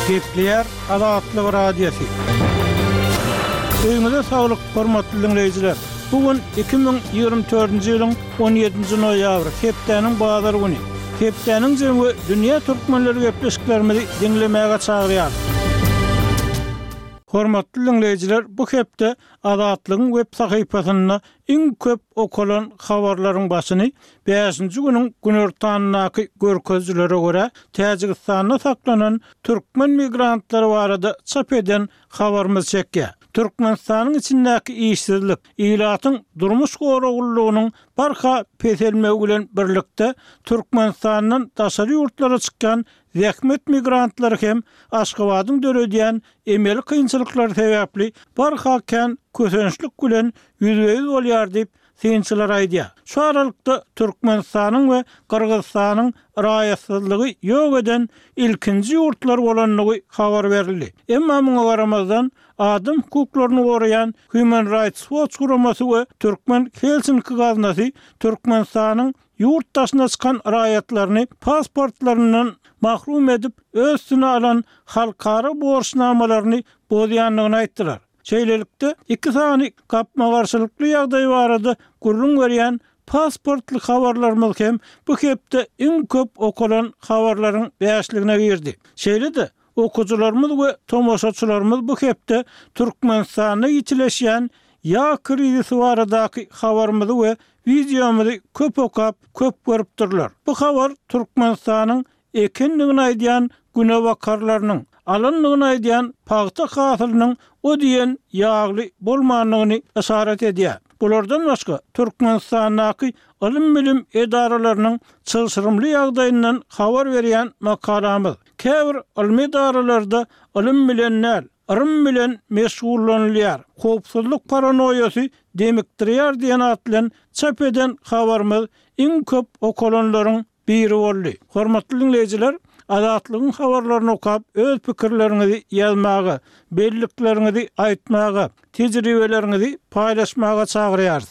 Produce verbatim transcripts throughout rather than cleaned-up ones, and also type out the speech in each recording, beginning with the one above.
Gepleyer Adatlyk radiosi. Öňüňizde saglyk, hormatly dinleýijiler. Bugün iki bin ýygrimi dördünji ýylyň on ýedinji noýabry, hepdeniň bazar güni. Hepdeniň jemgy dünýä türkmenleri gepleşiklerimizi dinlemäge çagyrýar. Hormatly dinleýijiler, bu hepde Adatlygyň web sahypasyna iň köp okulan habarlaryň başyny beşinji güniň günortanyňky görkezlere görä Täjikistanda saklanan türkmen migrantlary barada çap eden habarymyz çekýär. Türkmenistanyň içindäki işsizlik, ilatyň durmuş goragullygynyň barha peselmegi bilen birlikde Türkmenistanyň daşary ýurtlara çykkan zähmet migrantlary hem Aşgabatyň döredýän emeli kynçylyklary sebäpli barha kän kösençlik bilen ýüzbeýiz bolýar diýip synçylar aýdýar. Şu aralykda Türkmenistanyň we Kyrgyzstanyň raýatsyzlygy ýok eden ilkinji ýurtlar bolanyny habar berildi. Emma muňa garamazdan adam hukuklaryny goraýan Human Rights Watch guramasy we Türkmen Helsinki gaznasy Türkmenistanyň ýurtdaşyna çykan raýatlaryny pasportlarynyň mahrum edip özüne alan halkara borçnamalaryny bozýanlygyny aýtdylar. Şeýlelikde iki sany gapma garşylykly ýagdaý barada gurrun berýän pasportly habarlarymyz hem bu hepde iň köp okulan habarlaryň beşligine girdi. Şeýlede okujularymyz we tomoşaçylarymyz bu hepde Türkmenistanyň ýitileşýän ýa krizisi baradaky habarymyzy we videomuzy köp okap, köp görüpdirler. Bu habar Türkmenistanyň ekenligini aýdýan günebakarlarynyň alanlygyny aýdýan paýta hasylynyň o diýen ýagly bolmanlygyny esaret edýär. Bulardan başga Türkmenistanyň ilim bilim edaralarynyň çylşyrymly ýagdaýyndan habar berýän makalamyz. Käbir ilim edaralarda ilim bilenler Arım bilen meşgullanýar. Howpsuzlyk paranoýasy demikdirýär diýen atlan çap eden habarymyz iň köp okulanlaryň biri boldy. Hormatly dinleýijiler, Adatlygyň habarlaryny okap öz pikirleriňizi ýazmagy, belliklerinizi aýtmagy, tejribelerinizi paýlaşmagy çagyrýarys.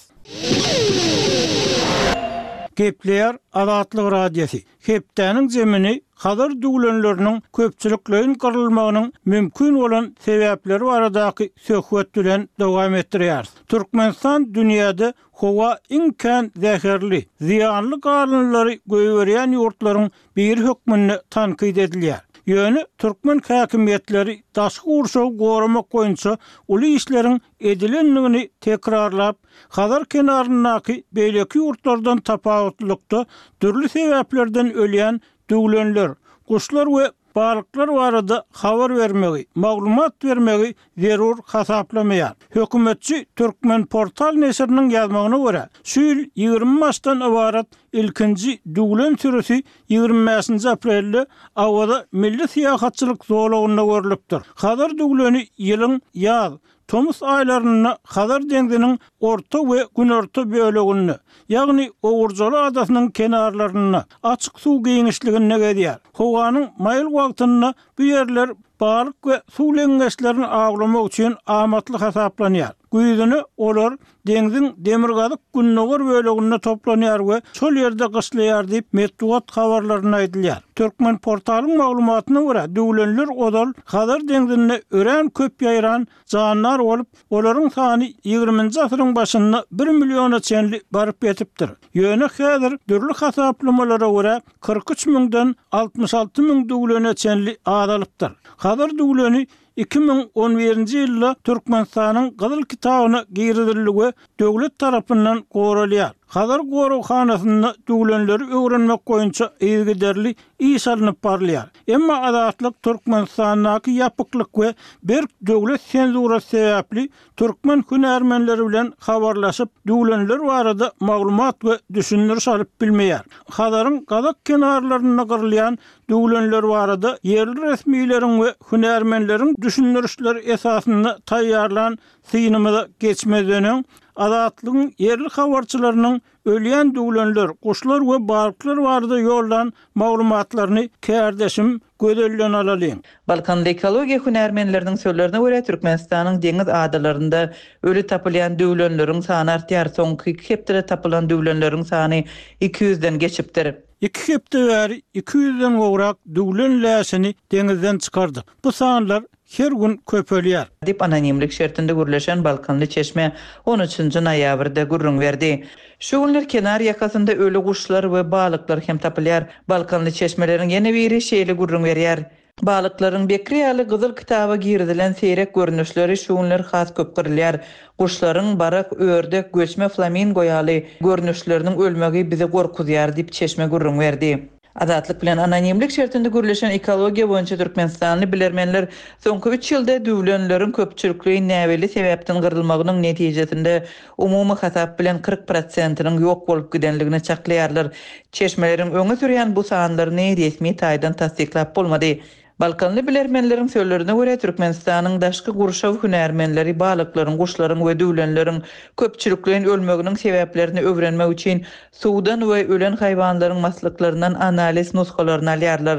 Gepleyer Adatlyk radiosi. Hepdeniň jemini habar duglanlarynyň köpçüliklerin garylmagynyň mümkin bolan sebäpleri baradaky söhbet bilen dowam etdirýär. Türkmenistan dünýäde howa iňkän zäherli, ziýanly garynlary göýberýän ýurtlaryň bir hökmüni tankyd edilýär. Ýöne türkmen häkimiýetleri daşky urşaw goramak boýunça uly işleriň edilenligini tekrarlap, Hazar kenaryndaky beýleki ýurtlardan tapawutlykda türli sebäplerden ölýän duglanlar, guşlar we balyklar barada habar bermegi, maglumat bermegi zerur hasaplamaýar. Hökümetçi Türkmen portal neşriniň ýazmagyna görä, şu ýyl ýygrimi maçdan ibarat ilkinji duglan sürüsi ýygrimi beşinji aprelde awada milli syýahatçylyk zolagyna görülipdir. Hazar duglany ýylyň ýaz Tomus aylaryna Hazar deňdiniň orta we günorta bölegini, ýagny Owurjaly adasynyň kenarlaryna açyk suw giňişligine gedýär. Howanyň maýıl wagtyna bu ýerler balyk we suw leňeşlerini aglamak üçin amatly hasaplanýar. Güýdüni olar deňdiň demirgazyk günnöger bölegine toplanýar we şol ýerde gyşlaýar diýip metduat habarlaryny aýdylýar. Türkmen portalyň maglumatyna görä, duglanlar odal Hazar deňdine ören köp ýaýran janlar bolup, olaryň sany ýygrimiňji asyryň başynda bir milliona çenli baryp ýetipdir. Ýöne häzir dürli hasaplamalara görä kırk üç miňden altmış alty miň duglana çenli adalypdyr. Hazar duglany iki bin on birinji ýylda Türkmenistanyň Gyzyl kitabyna giridiligi döwlet tarapyndan goralýar. Hazar goraghanasynda duglanlary öwrenmek boýunça ýygyderli iş alınıp barlýar. Emma Adatlyk Türkmenistanyň ýapyklyk we bir döwlet senzurasy sebäpli türkmen hünärmenleri bilen habarlaşyp duglanlar barada maglumat we düşündiriş alyp bilmeýär. Hazaryň gazak kenarlaryna gyrylýan duglanlar barada yerli resmiýlerin we hünärmenleriň düşündirişleri esasynda taýýarlan synymyza geçmezden Adatlygyň yerli habarçylarynyň ölýän duglanlar, guşlar we balyklar barada ýoldan maglumatlaryny kärdeşim gödellen alalım. Balkanda ekologiya hünärmenleriniň sözlerine görä Türkmenistanyň deňiz adalarynda ölü tapylýan duglanlaryň sany artýar. Soňky iki hepde tapylan duglanlaryň sany iki yüzden geçipdir. iki hepde bäri iki yüzden gowrak duglen läsini deňizden çykardy. Bu sanlar her gün köpelýär. Dip anonimlik şertinde gürleşen Balkanly çeşme on üçünji noýabrda gürrüň berdi. Şu günler kenar ýakasynda öle guşlar we balyklar hem tapylýar. Balkanly çeşmeleriň ýene biri şeýle gürrüň berýär. Balıklaryň bekri ýaly gyzyl kitaba girdilen seýrek görnüşleri şu günler has köp girilýär. Guşlaryň barak, ördek, göçme flamingo ýaly görnüşleriniň ölmegi bizi gorkudýar dip çeşme gürrüň berdi. Azatlyk bilen anonimlik şertinde gürleşen ekologiýa boýunça Türkmenistanly bilermenler soňky üç ýylda düwlenleriň köpçüligi näweli sebäpden gyrylmagynyň netijesinde umumy hasap bilen kırk prosentiniň ýok bolup gidenligini çaklaýarlar. Çeşmeleriň öňe sürýän bu sanlaryny resmi taýdan tasdiklap bolmady. Balkanly bilermenleriň sözlerine görä Türkmenistanyň daşky gurşaw hünärmenleri balyklaryň, guşlaryň we düwlenleriň köpçülikligiň ölmeginiň sebäplerini öwrenmek üçin suwdan we ölen haýwanlaryň maslyklaryndan analiz nuskalaryny alýarlar.